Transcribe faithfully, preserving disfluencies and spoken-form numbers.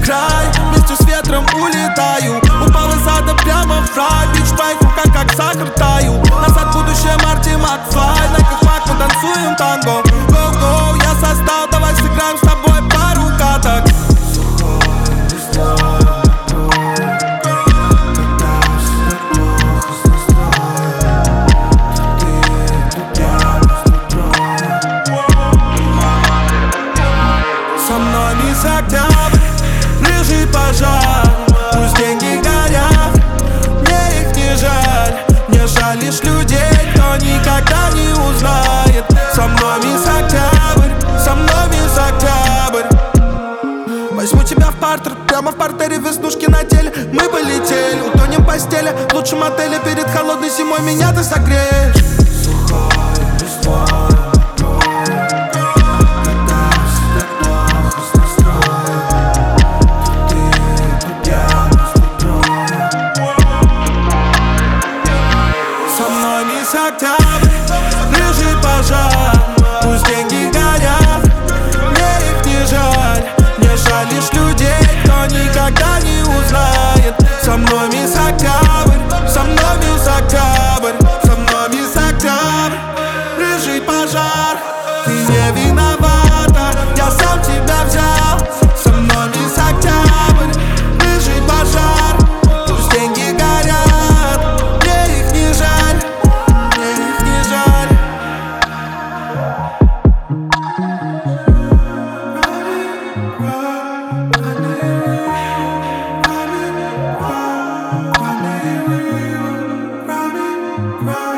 край, вместе с ветром улетаю. Упал из ада прямо в рай, бич в моих руках как сахар таю. Назад в будущее Марти Макфлай, на как мы танцуем танго. Гоу-гоу, я состал, давай сыграем с тобой пару каток. Со мной мисс Октябрь, рыжий пожар. Пусть деньги горят, мне их не жаль. Мне жаль лишь людей, кто никогда не узнает. Со мной мисс Октябрь, со мной мисс Октябрь. Возьму тебя в партер, прямо в партере, веснушки на теле. Мы полетели, утонем в постели, в лучшем отеле. Перед холодной зимой меня ты согреешь. Сухая листва. Октябрь, рыжий пожар. Пусть деньги горят, мне их не жаль. Мне жаль лишь людей, кто никогда не узнает. Со мной мисс Октябрь, со мной мисс Октябрь, со мной мисс Октябрь, рыжий пожар. Ты не виновата, я сам тебя взял. Со мной мисс Октябрь, рыжий пожар. Пусть деньги горят, мне их не жаль. Right.